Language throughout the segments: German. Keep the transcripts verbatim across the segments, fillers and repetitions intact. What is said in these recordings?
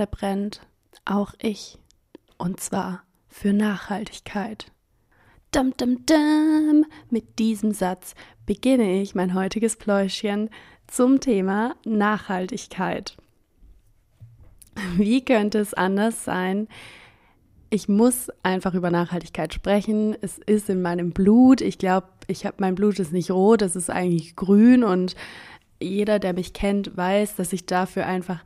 gerade brennt, auch ich. Und zwar für Nachhaltigkeit. Dum, dum, dum. Mit diesem Satz beginne ich mein heutiges Pläuschchen zum Thema Nachhaltigkeit. Wie könnte es anders sein? Ich muss einfach über Nachhaltigkeit sprechen. Es ist in meinem Blut. Ich glaube, ich habe mein Blut ist nicht rot, es ist eigentlich grün und jeder, der mich kennt, weiß, dass ich dafür einfach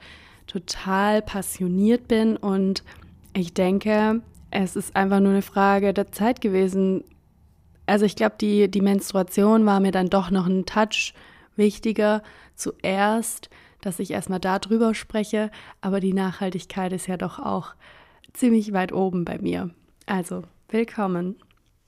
total passioniert bin und ich denke, es ist einfach nur eine Frage der Zeit gewesen. Also ich glaube, die, die Menstruation war mir dann doch noch ein Touch wichtiger zuerst, dass ich erstmal darüber spreche, aber die Nachhaltigkeit ist ja doch auch ziemlich weit oben bei mir. Also, willkommen.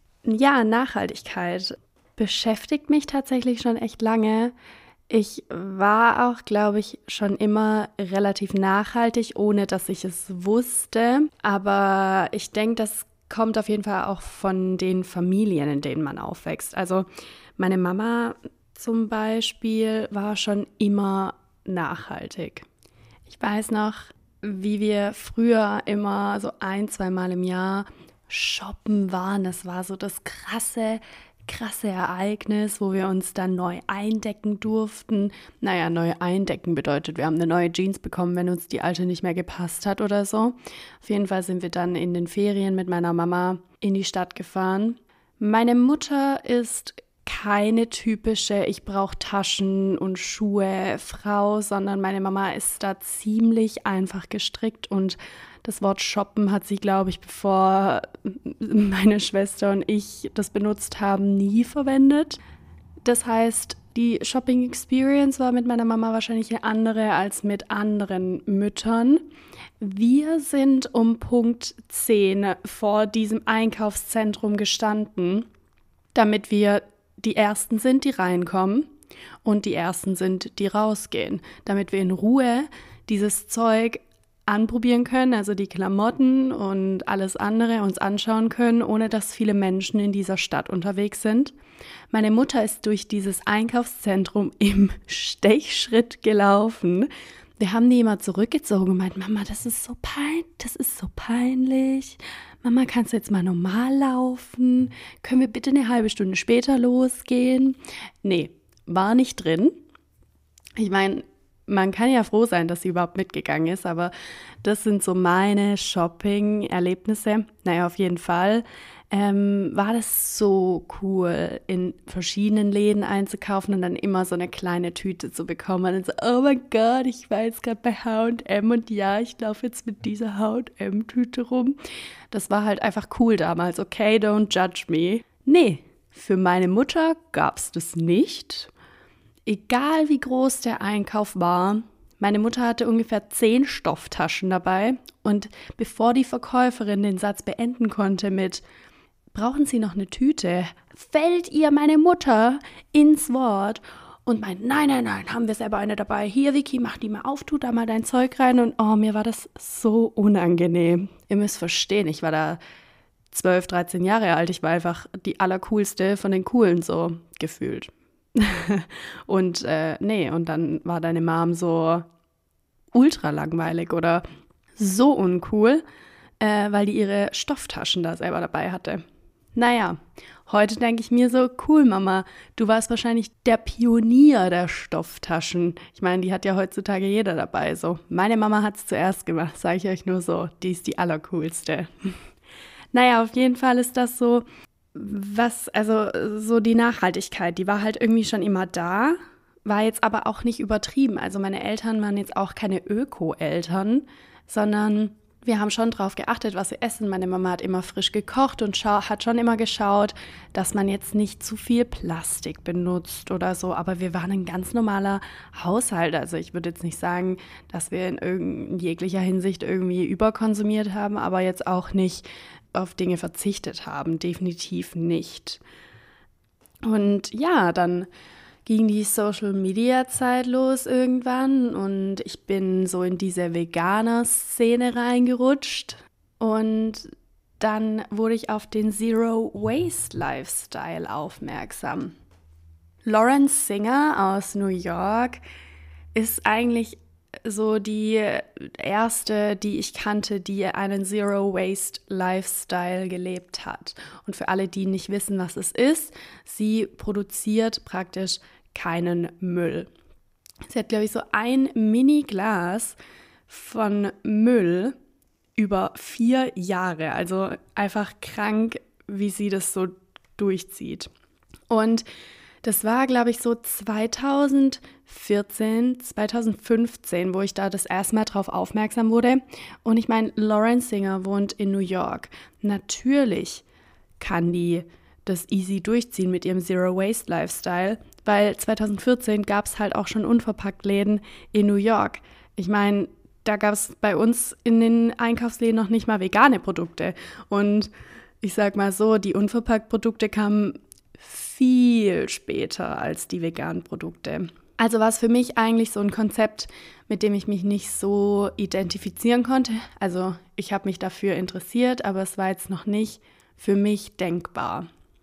Ja, Nachhaltigkeit beschäftigt mich tatsächlich schon echt lange. Ich war auch, glaube ich, schon immer relativ nachhaltig, ohne dass ich es wusste. Aber ich denke, das kommt auf jeden Fall auch von den Familien, in denen man aufwächst. Also meine Mama zum Beispiel war schon immer nachhaltig. Ich weiß noch, wie wir früher immer so ein, zwei Mal im Jahr shoppen waren. Das war so das krasse, krasse Ereignis, wo wir uns dann neu eindecken durften. Naja, neu eindecken bedeutet, wir haben eine neue Jeans bekommen, wenn uns die alte nicht mehr gepasst hat oder so. Auf jeden Fall sind wir dann in den Ferien mit meiner Mama in die Stadt gefahren. Meine Mutter ist keine typische, ich brauche Taschen und Schuhe Frau, sondern meine Mama ist da ziemlich einfach gestrickt und das Wort shoppen hat sie, glaube ich, bevor meine Schwester und ich das benutzt haben, nie verwendet. Das heißt, die Shopping Experience war mit meiner Mama wahrscheinlich eine andere als mit anderen Müttern. Wir sind um Punkt zehn vor diesem Einkaufszentrum gestanden, damit wir die Ersten sind, die reinkommen und die Ersten sind, die rausgehen, damit wir in Ruhe dieses Zeug anprobieren können, also die Klamotten und alles andere uns anschauen können, ohne dass viele Menschen in dieser Stadt unterwegs sind. Meine Mutter ist durch dieses Einkaufszentrum im Stechschritt gelaufen. Wir haben die immer zurückgezogen und meint, Mama, das ist so pein, das ist so peinlich. Mama, kannst du jetzt mal normal laufen? Können wir bitte eine halbe Stunde später losgehen? Nee, war nicht drin. Ich meine, man kann ja froh sein, dass sie überhaupt mitgegangen ist, aber das sind so meine Shopping-Erlebnisse. Naja, auf jeden Fall ähm, war das so cool, in verschiedenen Läden einzukaufen und dann immer so eine kleine Tüte zu bekommen. Und so, oh mein Gott, ich war jetzt gerade bei H und M und ja, ich laufe jetzt mit dieser H und M-Tüte rum. Das war halt einfach cool damals. Okay, don't judge me. Nee, für meine Mutter gab's das nicht. Egal wie groß der Einkauf war, meine Mutter hatte ungefähr zehn Stofftaschen dabei und bevor die Verkäuferin den Satz beenden konnte mit brauchen Sie noch eine Tüte, fällt ihr meine Mutter ins Wort und meint, nein, nein, nein, haben wir selber eine dabei. Hier, Vicky, mach die mal auf, tu da mal dein Zeug rein und oh, mir war das so unangenehm. Ihr müsst verstehen, ich war da zwölf, dreizehn Jahre alt, ich war einfach die allercoolste von den Coolen so gefühlt. und äh, nee, und dann war deine Mom so ultra langweilig oder so uncool, äh, weil die ihre Stofftaschen da selber dabei hatte. Naja, heute denke ich mir so, cool Mama, du warst wahrscheinlich der Pionier der Stofftaschen. Ich meine, die hat ja heutzutage jeder dabei. So, meine Mama hat es zuerst gemacht, sage ich euch nur so, die ist die allercoolste. Naja, auf jeden Fall ist das so, was, also so die Nachhaltigkeit, die war halt irgendwie schon immer da, war jetzt aber auch nicht übertrieben. Also meine Eltern waren jetzt auch keine Öko-Eltern, sondern wir haben schon drauf geachtet, was wir essen. Meine Mama hat immer frisch gekocht und schau- hat schon immer geschaut, dass man jetzt nicht zu viel Plastik benutzt oder so. Aber wir waren ein ganz normaler Haushalt. Also ich würde jetzt nicht sagen, dass wir in, irgend- in jeglicher Hinsicht irgendwie überkonsumiert haben, aber jetzt auch nicht auf Dinge verzichtet haben. Definitiv nicht. Und ja, dann ging die Social-Media-Zeit los irgendwann und ich bin so in diese Veganer-Szene reingerutscht und dann wurde ich auf den Zero-Waste-Lifestyle aufmerksam. Lawrence Singer aus New York ist eigentlich so die erste, die ich kannte, die einen Zero-Waste-Lifestyle gelebt hat. Und für alle, die nicht wissen, was es ist, sie produziert praktisch keinen Müll. Sie hat, glaube ich, so ein Mini-Glas von Müll über vier Jahre. Also einfach krank, wie sie das so durchzieht. Und das war, glaube ich, so zweitausendvierzehn, zweitausendfünfzehn, wo ich da das erste Mal drauf aufmerksam wurde. Und ich meine, Lauren Singer wohnt in New York. Natürlich kann die das easy durchziehen mit ihrem Zero-Waste-Lifestyle, weil zweitausendvierzehn gab es halt auch schon Unverpacktläden in New York. Ich meine, da gab es bei uns in den Einkaufsläden noch nicht mal vegane Produkte. Und ich sag mal so, die Unverpackt-Produkte kamen viel später als die veganen Produkte. Also war es für mich eigentlich so ein Konzept, mit dem ich mich nicht so identifizieren konnte. Also ich habe mich dafür interessiert, aber es war jetzt noch nicht für mich denkbar.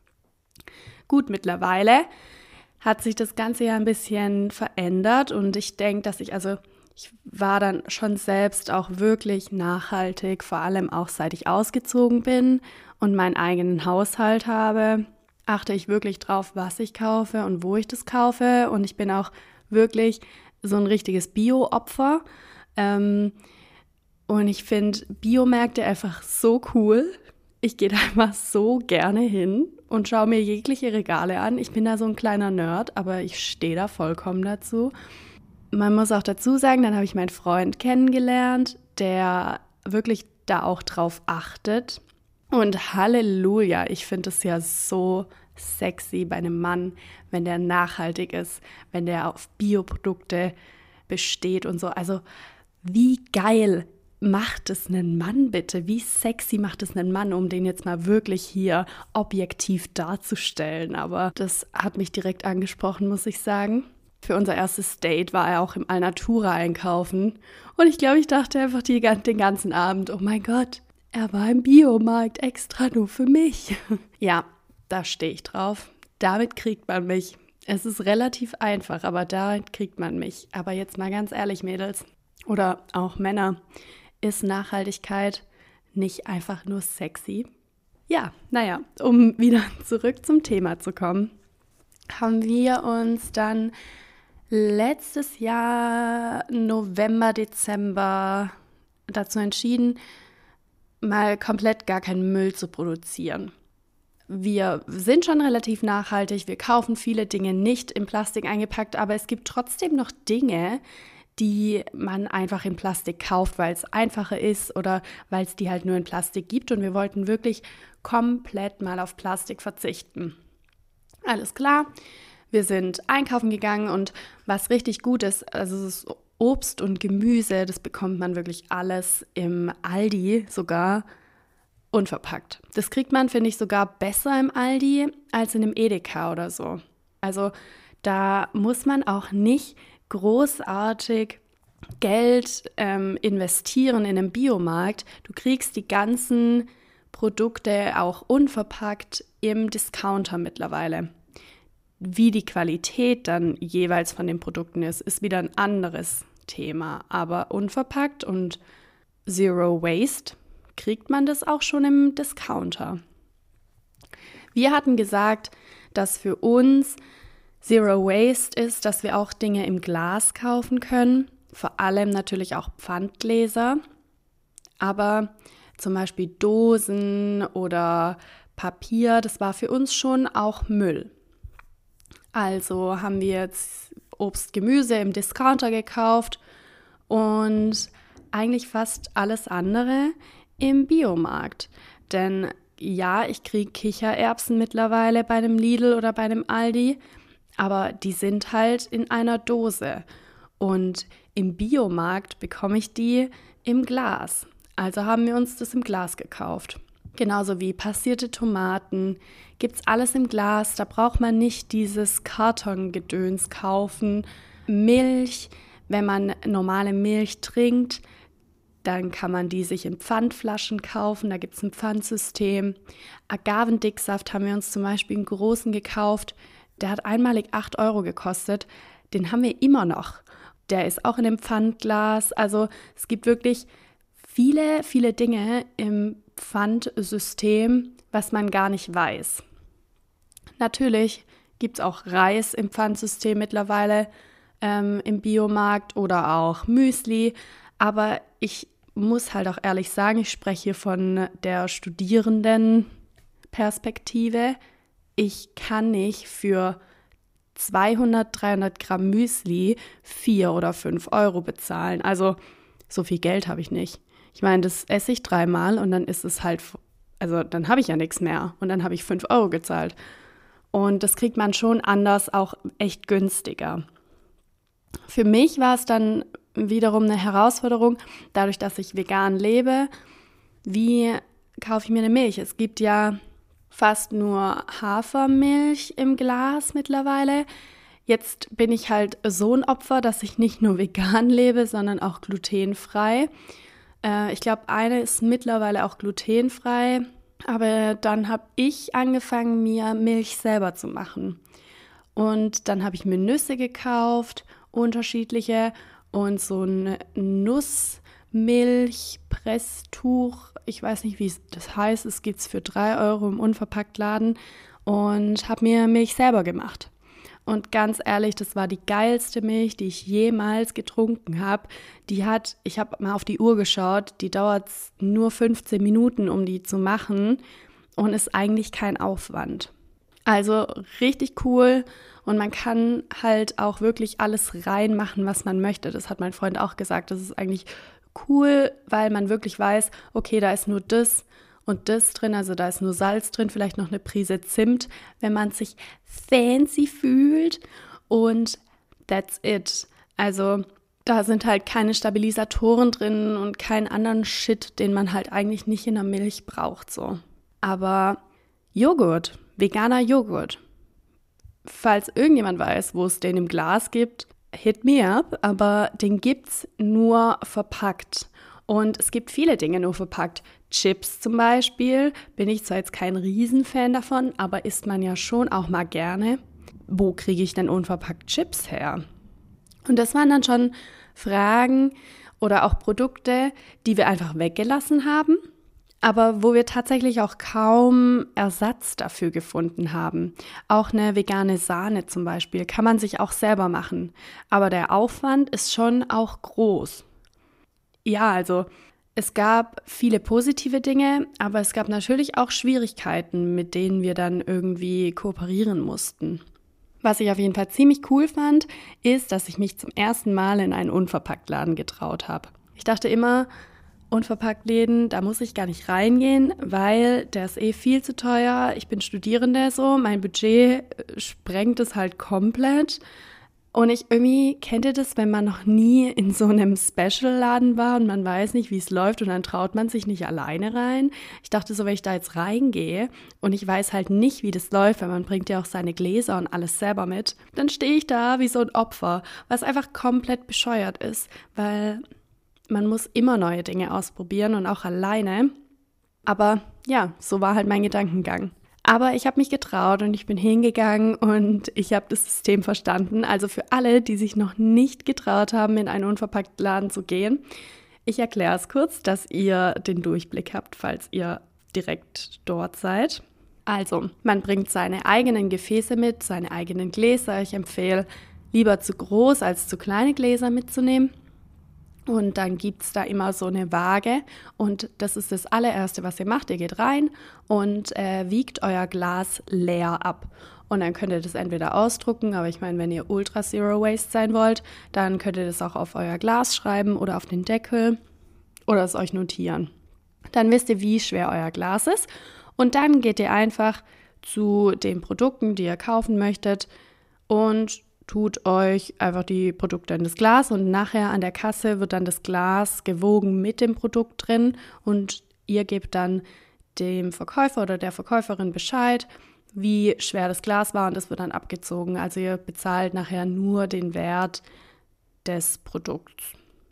Gut, mittlerweile hat sich das Ganze ja ein bisschen verändert und ich denke, dass ich, also ich war dann schon selbst auch wirklich nachhaltig, vor allem auch seit ich ausgezogen bin und meinen eigenen Haushalt habe, achte ich wirklich drauf, was ich kaufe und wo ich das kaufe. Und ich bin auch wirklich so ein richtiges Bio-Opfer. Ähm, und ich finde Biomärkte einfach so cool. Ich gehe da einfach so gerne hin und schaue mir jegliche Regale an. Ich bin da so ein kleiner Nerd, aber ich stehe da vollkommen dazu. Man muss auch dazu sagen, dann habe ich meinen Freund kennengelernt, der wirklich da auch drauf achtet. Und Halleluja, ich finde es ja so sexy bei einem Mann, wenn der nachhaltig ist, wenn der auf Bioprodukte besteht und so. Also wie geil macht es einen Mann bitte? Wie sexy macht es einen Mann, um den jetzt mal wirklich hier objektiv darzustellen? Aber das hat mich direkt angesprochen, muss ich sagen. Für unser erstes Date war er auch im Alnatura einkaufen. Und ich glaube, ich dachte einfach die, den ganzen Abend, oh mein Gott, er war im Biomarkt extra nur für mich. Ja, da stehe ich drauf. Damit kriegt man mich. Es ist relativ einfach, aber damit kriegt man mich. Aber jetzt mal ganz ehrlich, Mädels oder auch Männer, ist Nachhaltigkeit nicht einfach nur sexy? Ja, naja, um wieder zurück zum Thema zu kommen, haben wir uns dann letztes Jahr November, Dezember dazu entschieden, mal komplett gar keinen Müll zu produzieren. Wir sind schon relativ nachhaltig, wir kaufen viele Dinge nicht in Plastik eingepackt, aber es gibt trotzdem noch Dinge, die man einfach in Plastik kauft, weil es einfacher ist oder weil es die halt nur in Plastik gibt. Und wir wollten wirklich komplett mal auf Plastik verzichten. Alles klar, wir sind einkaufen gegangen und was richtig gut ist, also das Obst und Gemüse, das bekommt man wirklich alles im Aldi sogar unverpackt. Das kriegt man, finde ich, sogar besser im Aldi als in einem Edeka oder so. Also da muss man auch nicht großartig Geld ähm, investieren in einem Biomarkt. Du kriegst die ganzen Produkte auch unverpackt im Discounter mittlerweile. Wie die Qualität dann jeweils von den Produkten ist, ist wieder ein anderes Thema. Aber unverpackt und Zero Waste kriegt man das auch schon im Discounter. Wir hatten gesagt, dass für uns Zero Waste ist, dass wir auch Dinge im Glas kaufen können, vor allem natürlich auch Pfandgläser, aber zum Beispiel Dosen oder Papier, das war für uns schon auch Müll. Also haben wir jetzt Obst, Gemüse im Discounter gekauft und eigentlich fast alles andere im Biomarkt. Denn ja, ich kriege Kichererbsen mittlerweile bei einem Lidl oder bei einem Aldi, aber die sind halt in einer Dose. Und im Biomarkt bekomme ich die im Glas. Also haben wir uns das im Glas gekauft. Genauso wie passierte Tomaten, gibt's alles im Glas. Da braucht man nicht dieses Kartongedöns kaufen. Milch, wenn man normale Milch trinkt, dann kann man die sich in Pfandflaschen kaufen. Da gibt es ein Pfandsystem. Agavendicksaft haben wir uns zum Beispiel einen großen gekauft. Der hat einmalig acht Euro gekostet. Den haben wir immer noch. der ist auch in einem Pfandglas. Also es gibt wirklich viele, viele Dinge im Pfandsystem, was man gar nicht weiß. Natürlich gibt es auch Reis im Pfandsystem mittlerweile ähm, im Biomarkt oder auch Müsli, aber ich muss halt auch ehrlich sagen, ich spreche hier von der Studierendenperspektive. Ich kann nicht für zweihundert, dreihundert Gramm Müsli vier oder fünf Euro bezahlen. Also so viel Geld habe ich nicht. Ich meine, das esse ich dreimal und dann ist es halt, also dann habe ich ja nichts mehr und dann habe ich fünf Euro gezahlt. Und das kriegt man schon anders, auch echt günstiger. Für mich war es dann wiederum eine Herausforderung, dadurch, dass ich vegan lebe. Wie kaufe ich mir eine Milch? Es gibt ja fast nur Hafermilch im Glas mittlerweile. Jetzt bin ich halt so ein Opfer, dass ich nicht nur vegan lebe, sondern auch glutenfrei. Äh, ich glaube, eine ist mittlerweile auch glutenfrei. Aber dann habe ich angefangen, mir Milch selber zu machen. Und dann habe ich mir Nüsse gekauft, unterschiedliche, und so ein Nussmilchpresstuch. Ich weiß nicht, wie das heißt. Es gibt es für drei Euro im Unverpacktladen und habe mir Milch selber gemacht. Und ganz ehrlich, das war die geilste Milch, die ich jemals getrunken habe. Die hat, ich habe mal auf die Uhr geschaut, die dauert nur fünfzehn Minuten, um die zu machen und ist eigentlich kein Aufwand. Also richtig cool und man kann halt auch wirklich alles reinmachen, was man möchte. Das hat mein Freund auch gesagt. Das ist eigentlich cool, weil man wirklich weiß, okay, da ist nur das und das drin, also da ist nur Salz drin, vielleicht noch eine Prise Zimt, wenn man sich fancy fühlt und that's it. Also da sind halt keine Stabilisatoren drin und keinen anderen Shit, den man halt eigentlich nicht in der Milch braucht, so. Aber Joghurt, veganer Joghurt. Falls irgendjemand weiß, wo es den im Glas gibt, hit me up, aber den gibt's nur verpackt. Und es gibt viele Dinge nur verpackt. Chips zum Beispiel, bin ich zwar jetzt kein Riesenfan davon, aber isst man ja schon auch mal gerne. Wo kriege ich denn unverpackt Chips her? Und das waren dann schon Fragen oder auch Produkte, die wir einfach weggelassen haben, aber wo wir tatsächlich auch kaum Ersatz dafür gefunden haben. Auch eine vegane Sahne zum Beispiel kann man sich auch selber machen, aber der Aufwand ist schon auch groß. Ja, also es gab viele positive Dinge, aber es gab natürlich auch Schwierigkeiten, mit denen wir dann irgendwie kooperieren mussten. Was ich auf jeden Fall ziemlich cool fand, ist, dass ich mich zum ersten Mal in einen Unverpacktladen getraut habe. Ich dachte immer, Unverpacktläden, da muss ich gar nicht reingehen, weil der ist eh viel zu teuer. Ich bin Studierende so, mein Budget sprengt es halt komplett. Und ich irgendwie, kennt ihr das, wenn man noch nie in so einem Special-Laden war und man weiß nicht, wie es läuft und dann traut man sich nicht alleine rein? Ich dachte so, wenn ich da jetzt reingehe und ich weiß halt nicht, wie das läuft, weil man bringt ja auch seine Gläser und alles selber mit, dann stehe ich da wie so ein Opfer, was einfach komplett bescheuert ist, weil man muss immer neue Dinge ausprobieren und auch alleine. Aber ja, so war halt mein Gedankengang. Aber ich habe mich getraut und ich bin hingegangen und ich habe das System verstanden. Also für alle, die sich noch nicht getraut haben, in einen Unverpacktladen zu gehen, ich erkläre es kurz, dass ihr den Durchblick habt, falls ihr direkt dort seid. Also, man bringt seine eigenen Gefäße mit, seine eigenen Gläser. Ich empfehle, lieber zu groß als zu kleine Gläser mitzunehmen. Und dann gibt es da immer so eine Waage und das ist das allererste, was ihr macht. Ihr geht rein und äh, wiegt euer Glas leer ab. Und dann könnt ihr das entweder ausdrucken, aber ich meine, wenn ihr Ultra Zero Waste sein wollt, dann könnt ihr das auch auf euer Glas schreiben oder auf den Deckel oder es euch notieren. Dann wisst ihr, wie schwer euer Glas ist und dann geht ihr einfach zu den Produkten, die ihr kaufen möchtet und tut euch einfach die Produkte in das Glas und nachher an der Kasse wird dann das Glas gewogen mit dem Produkt drin und ihr gebt dann dem Verkäufer oder der Verkäuferin Bescheid, wie schwer das Glas war und das wird dann abgezogen. Also ihr bezahlt nachher nur den Wert des Produkts.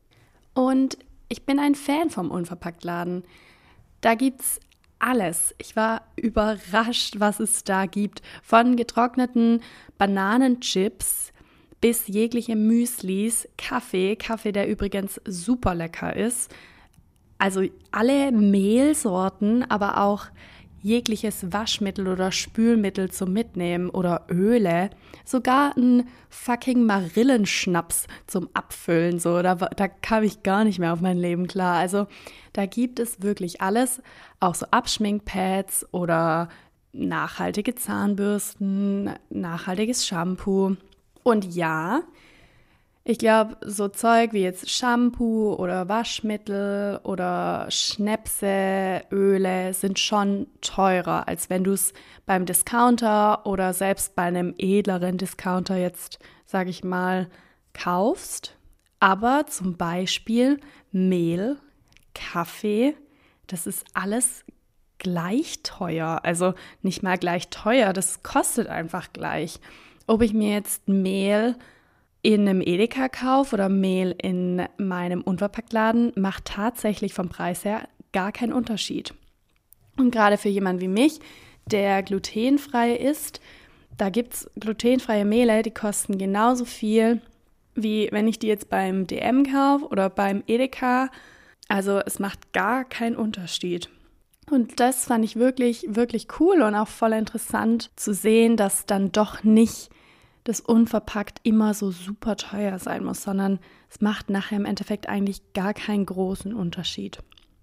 Und ich bin ein Fan vom Unverpacktladen. Da gibt's alles. Ich war überrascht, was es da gibt. Von getrockneten Bananenchips bis jegliche Müslis, Kaffee, Kaffee, der übrigens super lecker ist. Also alle Mehlsorten, aber auch jegliches Waschmittel oder Spülmittel zum Mitnehmen oder Öle, sogar ein fucking Marillenschnaps zum Abfüllen, so, da, da kam ich gar nicht mehr auf mein Leben klar. Also da gibt es wirklich alles, auch so Abschminkpads oder nachhaltige Zahnbürsten, nachhaltiges Shampoo. Und ja, ich glaube, so Zeug wie jetzt Shampoo oder Waschmittel oder Schnäpse, Öle sind schon teurer, als wenn du es beim Discounter oder selbst bei einem edleren Discounter jetzt, sage ich mal, kaufst. Aber zum Beispiel Mehl, Kaffee, das ist alles gleich teuer. Also nicht mal gleich teuer, das kostet einfach gleich. Ob ich mir jetzt Mehl in einem Edeka kaufe oder Mehl in meinem Unverpacktladen, macht tatsächlich vom Preis her gar keinen Unterschied. Und gerade für jemanden wie mich, der glutenfrei ist, da gibt es glutenfreie Mehle, die kosten genauso viel, wie wenn ich die jetzt beim D M kaufe oder beim Edeka. Also es macht gar keinen Unterschied. Und das fand ich wirklich, wirklich cool und auch voll interessant zu sehen, dass dann doch nicht das unverpackt immer so super teuer sein muss, sondern es macht nachher im Endeffekt eigentlich gar keinen großen Unterschied.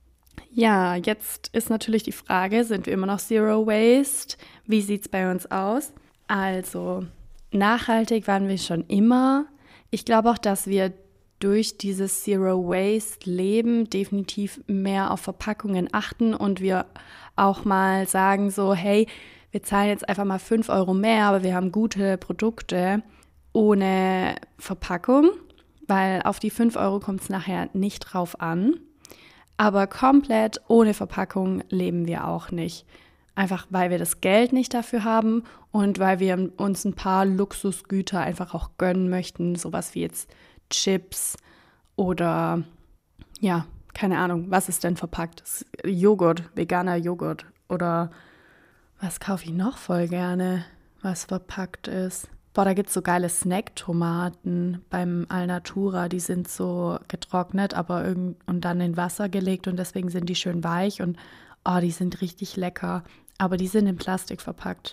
Ja, jetzt ist natürlich die Frage, sind wir immer noch Zero Waste? Wie sieht es bei uns aus? Also, nachhaltig waren wir schon immer. Ich glaube auch, dass wir durch dieses Zero Waste Leben definitiv mehr auf Verpackungen achten und wir auch mal sagen so, hey, wir zahlen jetzt einfach mal fünf Euro mehr, aber wir haben gute Produkte ohne Verpackung, weil auf die fünf Euro kommt es nachher nicht drauf an. Aber komplett ohne Verpackung leben wir auch nicht. Einfach weil wir das Geld nicht dafür haben und weil wir uns ein paar Luxusgüter einfach auch gönnen möchten, sowas wie jetzt Chips oder, ja, keine Ahnung, was ist denn verpackt? Joghurt, veganer Joghurt oder was kaufe ich noch voll gerne, was verpackt ist? Boah, da gibt es so geile Snacktomaten beim Alnatura, die sind so getrocknet, aber irgend und dann in Wasser gelegt und deswegen sind die schön weich und oh, die sind richtig lecker, aber die sind in Plastik verpackt.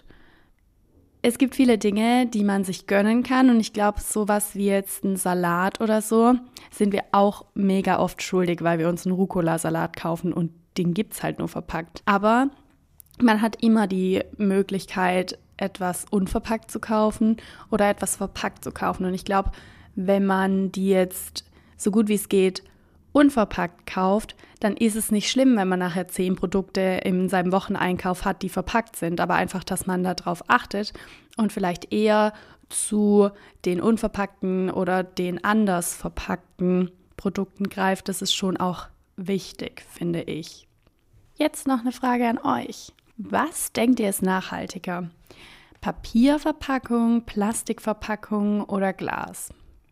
Es gibt viele Dinge, die man sich gönnen kann und ich glaube, sowas wie jetzt ein Salat oder so sind wir auch mega oft schuldig, weil wir uns einen Rucola-Salat kaufen und den gibt es halt nur verpackt. Aber man hat immer die Möglichkeit, etwas unverpackt zu kaufen oder etwas verpackt zu kaufen. Und ich glaube, wenn man die jetzt so gut wie es geht unverpackt kauft, dann ist es nicht schlimm, wenn man nachher zehn Produkte in seinem Wocheneinkauf hat, die verpackt sind. Aber einfach, dass man darauf achtet und vielleicht eher zu den unverpackten oder den anders verpackten Produkten greift, das ist schon auch wichtig, finde ich. Jetzt noch eine Frage an euch. Was denkt ihr ist nachhaltiger? Papierverpackung, Plastikverpackung oder Glas?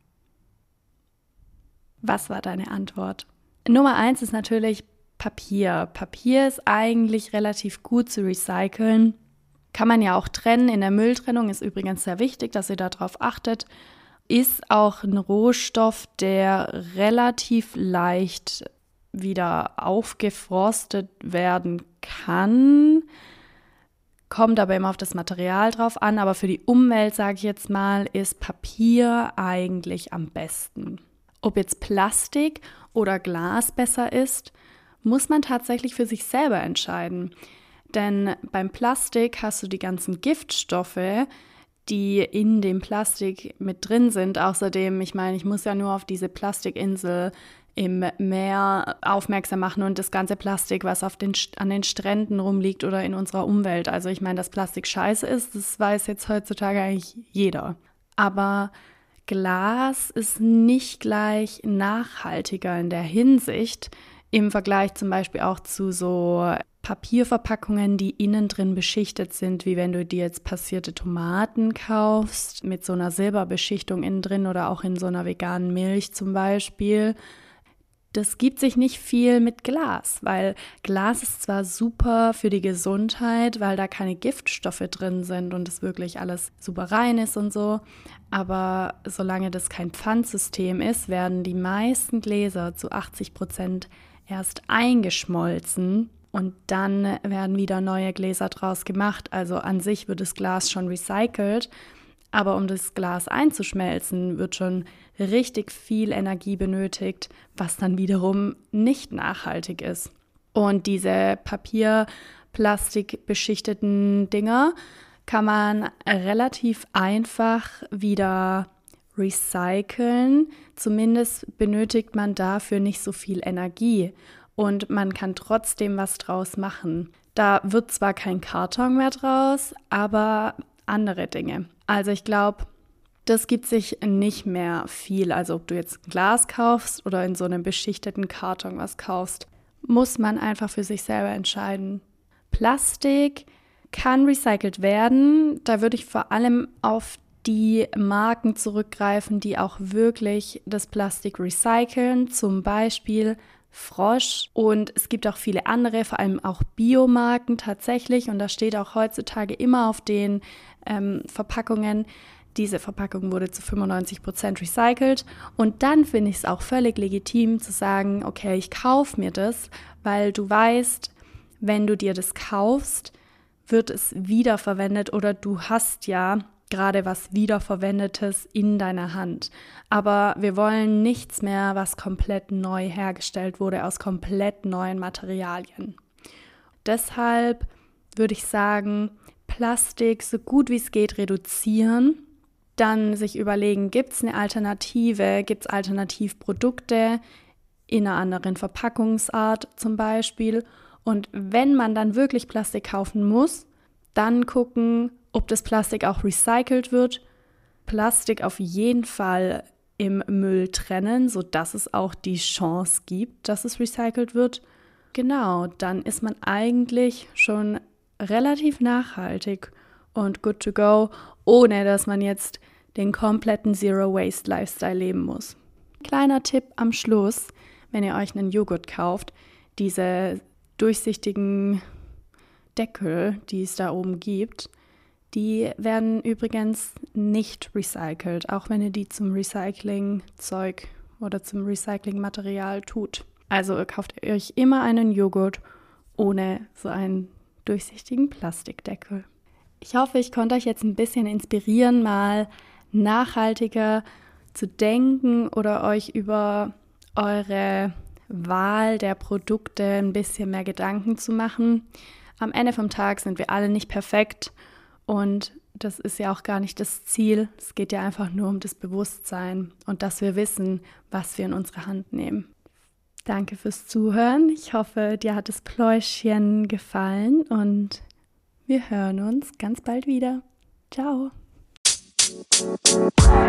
Was war deine Antwort? Nummer eins ist natürlich Papier. Papier ist eigentlich relativ gut zu recyceln. Kann man ja auch trennen. In der Mülltrennung ist übrigens sehr wichtig, dass ihr darauf achtet. Ist auch ein Rohstoff, der relativ leicht wieder aufgeforstet werden kann. Kommt aber immer auf das Material drauf an. Aber für die Umwelt, sage ich jetzt mal, ist Papier eigentlich am besten. Ob jetzt Plastik oder Glas besser ist, muss man tatsächlich für sich selber entscheiden. Denn beim Plastik hast du die ganzen Giftstoffe, die in dem Plastik mit drin sind. Außerdem, ich meine, ich muss ja nur auf diese Plastikinsel im Meer aufmerksam machen und das ganze Plastik, was auf den, an den Stränden rumliegt oder in unserer Umwelt. Also ich meine, dass Plastik scheiße ist, das weiß jetzt heutzutage eigentlich jeder. Aber Glas ist nicht gleich nachhaltiger in der Hinsicht, im Vergleich zum Beispiel auch zu so Papierverpackungen, die innen drin beschichtet sind, wie wenn du dir jetzt passierte Tomaten kaufst, mit so einer Silberbeschichtung innen drin oder auch in so einer veganen Milch zum Beispiel. Das gibt sich nicht viel mit Glas, weil Glas ist zwar super für die Gesundheit, weil da keine Giftstoffe drin sind und es wirklich alles super rein ist und so, aber solange das kein Pfandsystem ist, werden die meisten Gläser zu achtzig Prozent erst eingeschmolzen und dann werden wieder neue Gläser draus gemacht. Also an sich wird das Glas schon recycelt, aber um das Glas einzuschmelzen, wird schon richtig viel Energie benötigt, was dann wiederum nicht nachhaltig ist. Und diese Papier-Plastik-beschichteten Dinger kann man relativ einfach wieder recyceln. Zumindest benötigt man dafür nicht so viel Energie und man kann trotzdem was draus machen. Da wird zwar kein Karton mehr draus, aber andere Dinge. Also ich glaube, das gibt sich nicht mehr viel. Also ob du jetzt Glas kaufst oder in so einem beschichteten Karton was kaufst, muss man einfach für sich selber entscheiden. Plastik kann recycelt werden. Da würde ich vor allem auf die Marken zurückgreifen, die auch wirklich das Plastik recyceln. Zum Beispiel Frosch. Und es gibt auch viele andere, vor allem auch Biomarken tatsächlich. Und da steht auch heutzutage immer auf den ähm, Verpackungen, diese Verpackung wurde zu fünfundneunzig Prozent recycelt. Und dann finde ich es auch völlig legitim zu sagen, okay, ich kaufe mir das, weil du weißt, wenn du dir das kaufst, wird es wiederverwendet oder du hast ja gerade was Wiederverwendetes in deiner Hand. Aber wir wollen nichts mehr, was komplett neu hergestellt wurde, aus komplett neuen Materialien. Deshalb würde ich sagen, Plastik so gut wie es geht reduzieren, dann sich überlegen, gibt es eine Alternative, gibt es Alternativprodukte in einer anderen Verpackungsart zum Beispiel. Und wenn man dann wirklich Plastik kaufen muss, dann gucken, ob das Plastik auch recycelt wird. Plastik auf jeden Fall im Müll trennen, sodass es auch die Chance gibt, dass es recycelt wird. Genau, dann ist man eigentlich schon relativ nachhaltig und good to go, ohne dass man jetzt den kompletten Zero-Waste-Lifestyle leben muss. Kleiner Tipp am Schluss, wenn ihr euch einen Joghurt kauft, diese durchsichtigen Deckel, die es da oben gibt, die werden übrigens nicht recycelt, auch wenn ihr die zum Recyclingzeug oder zum Recyclingmaterial tut. Also ihr kauft euch immer einen Joghurt ohne so einen durchsichtigen Plastikdeckel. Ich hoffe, ich konnte euch jetzt ein bisschen inspirieren, mal nachhaltiger zu denken oder euch über eure Wahl der Produkte ein bisschen mehr Gedanken zu machen. Am Ende vom Tag sind wir alle nicht perfekt und das ist ja auch gar nicht das Ziel. Es geht ja einfach nur um das Bewusstsein und dass wir wissen, was wir in unsere Hand nehmen. Danke fürs Zuhören. Ich hoffe, dir hat das Pläuschchen gefallen und wir hören uns ganz bald wieder. Ciao.